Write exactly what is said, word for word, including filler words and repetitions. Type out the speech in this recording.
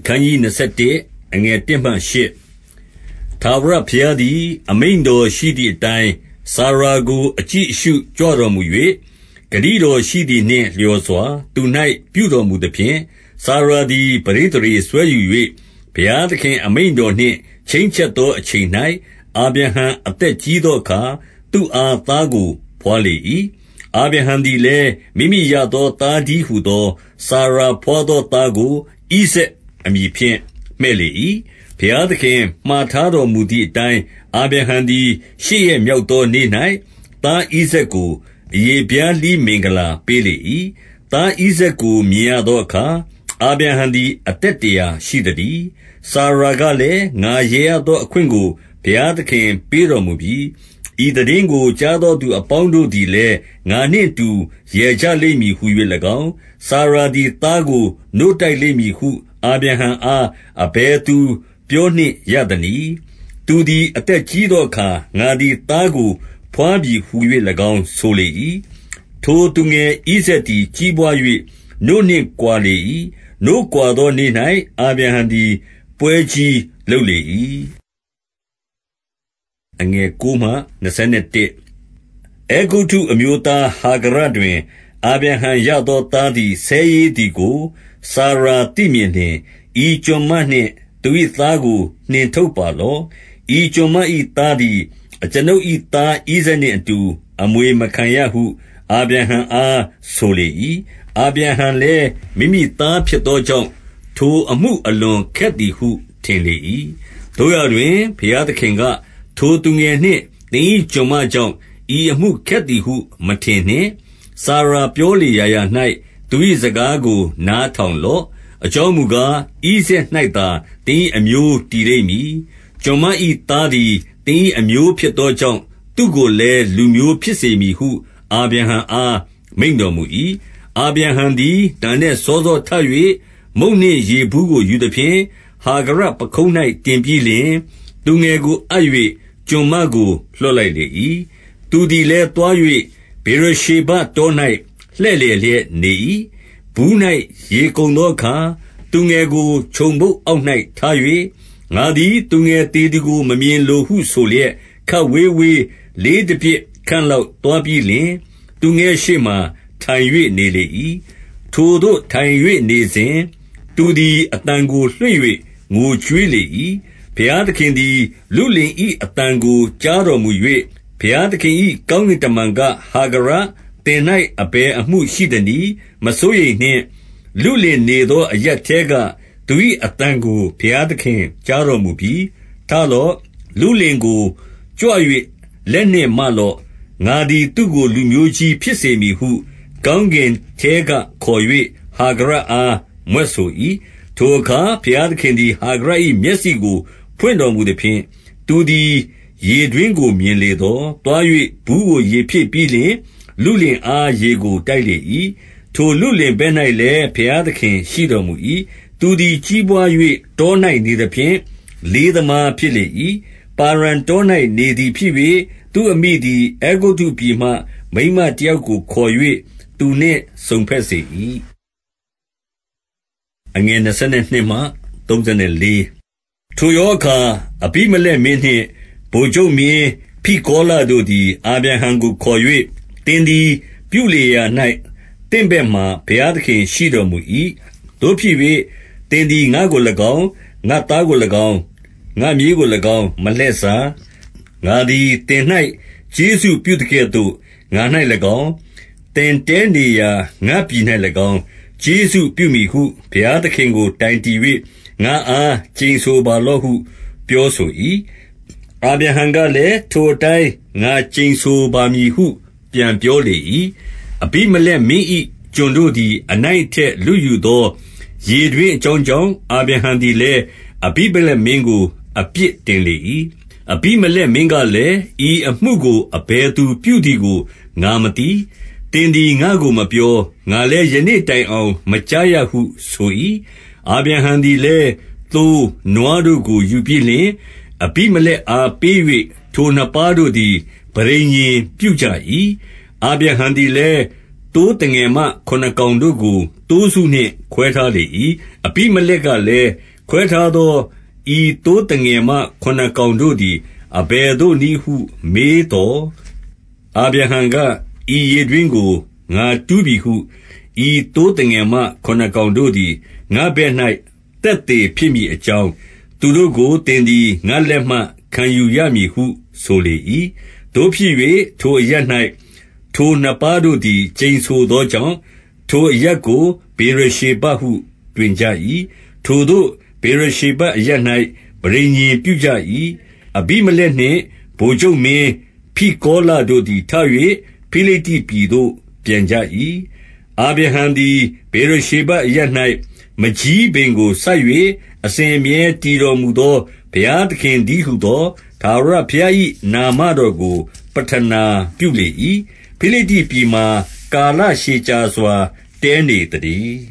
အခန်းကြီးยี่สิบเอ็ดအငယ်oneမှeightထာဝရဘုရားသည်အမိန့်တော်ရှိသည့်အတိုင်းစာရာကိုအကြည့်အရှုကြွတော်မူ၍ဂတိတော်ရှိသည်နှင့်လျော်စွာသူ၌ပြုတော်မူသဖြင့်စာရာသည်ပဋိသန္ဓေဆွဲယူ၍ဘုရားသခင်အမိန့်တော်နှင့်ချိန်းချက်သောအချိန်၌အာဗြဟံအသက်ကြီးသောအခါသူ့အားသားကိုဘွားလေ၏အာဗြဟံသည်လည်းမိမိရသောသားတည်းဟူသောစာရာဘွားသောသားကိုဣဇာက်အမည်ဖြင့်မှည့်လေ၏ဘုရားသခင်မှာထားတော်မူသည့်အတိုင်းအာဗြဟံသည်ရှစ်ရက်မြောက်သောနေ့၌သားဣဇာက်ကိုအရေဖျားလှီးမင်္ဂလာပေးလေ၏သားဣဇာက်ကိုမြင်ရသောအခါအာဗြဟံသည်အသက်တရာရှိသတည်းစာရာကလည်းငါရေရသောအခွင့်ကိုဘုရားသခင်ပေးတော်မူပြီဤသိတင်းကိုကြားသောသူအပေါင်းတို့သည်လည်းငါနှင့်တူရေကြလိမ့်မည်ဟု၍၎င်းစာရာသည်သားကိုနို့တိုက်လိမ့်မည်ဟုအာဗြဟံအားအဘယ်သူပြောနှင့်ရသနည်းသူသည်အသက်ကြီးသောအခါငါသည်သားကိုဘွားပြီဟု၍၎င်းဆိုလေ၏ထိုသူငယ်ဣဇာက်သည်ကြီးပွား၍နို့နှင့်ကွာလေ၏နို့ကွာသောနေ့၌အာဗြဟံသည်ပွဲကြီးလုပ်လေ၏အငယ်nineမှtwenty-oneအဲဂုတ္တုအမျိုးသားဟာဂရတွင်အာဗြဟံရသောသားသည်ဆဲရေးသည်ကိုစာရာသိမြင်လျှင်ဤကျွန်မနှင့်သူ၏သားကိုနှင်ထုတ်ပါလော့ဤကျွန်မ၏သားသည်အကျွန်ုပ်၏သားဣဇာက်နှင့်အတူအမွေမခံရဟုအာဗြဟံအားဆိုလေ၏အာဗြဟံလည်းမိမိသားဖြစ်သောကြောင့်ထိုအမှုအလွန်ခက်သည်ဟုထင်လေ၏သို့ရာတွင်ဘုရားသခင်ကထိုသူငယ်နှင့်သင်၏ကျွန်မကြောင့်ဤအမှုခက်သည်ဟုမထင်နှင့်စာရာပြောလေရာရာ၌သူ၏စကားကိုနားထောင်လော့အကြောင်းမူကားဣဇာက်၌သာသင်၏အမျိုးတည်လိမ့်မည်ကျွန်မ၏သားသည်သင်၏အမျိုးဖြစ်သောကြောင့်သူကိုလည်းလူမျိုးဖြစ်စေမည်ဟုအာဗြဟံအားမိန့်တော်မူ၏အာဗြဟံသည်နံနက်စောစောထ၍မုန့်နှင့်ရေဘူးကိုယူသဖြင့်ဟာဂရပခုံး၌တင်ပြီးလျှင်သူငယ်ကိုအပ်၍ကျွန်မကိုလွှတ်လိုက်လေ၏သူသည်လည်းသွား၍ဗေရရှေဘတော၌လှည့်လည်လျက်နေ၏ဘူး၌ရေကုန်သောအခါသူငယ်ကိုခြုံပုတ်အောက်၌ထား၍ငါသည်သူငယ်သေသည်ကိုမမြင်လိုဟုဆိုလျက်ခပ်ဝေးဝေးလေးတပြစ်ခန့်လောက်သွားပြီးလျှင်သူငယ်ရှေ့မှထိုင်၍နေလေ၏ထိုသို့ထိုင်၍နေစဉ်သူသည်အသံကိုလွှင့်၍ငိုကြွေးလေ၏ဘုရားသခင်သည်လုလင်၏အသံကိုကြားတော်မူ၍ဘုရားသခင်၏ကောင်းကင်တမန်ကဟာဂရသင်၌အဘယ်အမှုရှိသနည်းမစိုးရိမ်နှင့်လုလင်နေသောအရပ်ထဲကသူ၏အသံကိုဘုရားသခင်ကြားတော်မူပြီထလော့လုလင်ကိုကြွ၍လက်နှင့်မလော့ငါသည်သူကိုလူမျိုးကြီးဖြစ်စေမည်ဟုကောင်းကင်ထဲကခေါ်၍ဟာဂရအားမြွက်ဆို၏ထိုအခါဘုရားသခင်သည်ဟာဂရ၏မျက်စိကိုဖွင့်တော်မူသဖြင့်သူသည်ရေတွင်းကိုမြင်လေသောသွား၍ဘူးကိုရေဖြည့်ပြီးလျှင်လုလင်အားရေကိုတိုက်လေ၏ထိုလုလင်ဘက်၌လည်းဘုရားသခင်ရှိတော်မူ၏သူသည်ကြီးပွား၍တော၌နေသဖြင့်လေးသမားဖြစ်လေ၏ပါရန်တော၌နေသည်ဖြစ်၍သူအမိသည်အဲဂုတ္တုပြည်မှမိန်းမတယောက်ကိုခေါ်၍သူနှင့်စုံဘက်စေ၏အငယ်twenty-twoမှthirty-fourထိုယောအခါအဘိမလက်မင်းနှင့်ဗိုလ်ချုပ်မင်းဖိကောလတို့သည်အာဗြဟံကိုခေါ်၍သင်သည်ပြုလေရာ၌သင့်ဘက်မှဘုရားသခင်ရှိတော်မူ၏တို့ဖြစ်၍သင်သည်ငါကို၎င်းငါသားကို၎င်းငါမြေးကို၎င်းမလှည့်စားငါသည်သင်၌ကျေးဇူးပြုသကဲ့သို့ငါ၌၎င်းသင်တဲနေရာငါပြည်၌၎င်းကျေးဇူးပြုမည်ဟုဘုရားသခင်ကိုတိုင်တည်၍ငါအားကျိန်ဆိုပါလော့ဟုပြောဆို၏အာဗြဟံကလည်းထိုအတိုင်းငါကျိန်ဆိုပါမည်ဟုပြန်ပြောလေ၏အဘိမလက်မင်း၏ကျွန်တို့သည်အနိုင်အထက်လူယူသောရေတွင်းအကြောင်းကြောင့်အာဗြဟံသည်လည်းအဘိမလက်မင်းကိုအပြစ်တင်လေ၏အဘိမလက်မင်းကလည်းဤအမှုကိုအဘယ်သူပြုသည်ကိုငါမသိသင်သည်ငါကိုမပြောငါလည်းယနေ့တိုင်အောင်မကြားရဟုဆို၏အာဗြဟံသည်လည်းသိုးနွားတို့ကိုယူပြီးလျှင်အဘိမလက်အားပေး၍ထိုနှစ်ပါးတို့သည်ပဋိညာဉ်ပြုကြ၏အာဗြဟံသည်လည်းသိုးတငယ်မခုနစ်ကောင်တို့ကိုသိုးစုနှင့်ခွဲထားလေ၏အဘိမလက်ကလည်းခွဲထားသောဤသိုးသငယ်မခုနစ်ကောင်တို့သည်အဘယ်သို့နည်းဟုမေးသော်အာဗြဟံကဤရေတွင်းကိုငါတူးပြီဟုဤသိုးသငယ်မခုနစ်ကောင်တို့သည်ငါဘက်၌သက်သေဖြစ်မည်အကြောင်းသူတို့ကိုသင်သည်ငါလက်မှခံယူရမည်ဟုဆိုလေ၏တို့ဖြစ်၍ထိုအရပ်၌ထိုနှစ်ပါးတို့သည်ကျိန်ဆိုသောကြောင့်ထိုအရပ်ကိုဘေရရှေဘဟုတွင်ကြ၏ထိုသို့ဘေရရှေဘအရပ်၌ပဋိညာဉ်ပြုကြ၏အဘိမလက်နှင့်ဗိုလ်ချုပ်မင်းဖိကောလတို့သည်ထ၍ဖိလိတ္တိပြည်သို့ပြန်ကြ၏အာဗြဟံသည်ဘေရရှေဘအရပ်၌မကြီးပင်ကိုစိုက်၍အစဉ်အမြဲတည်တော်မူသောဘုရားသခင်တည်းဟုသောထာဝရဘုရား၏နာမတော်ကိုပဌနာပြုလေ၏ဖိလိတ္တိပြည်မှာကာလရှည်ကြာစွာတည်းနေသတည်း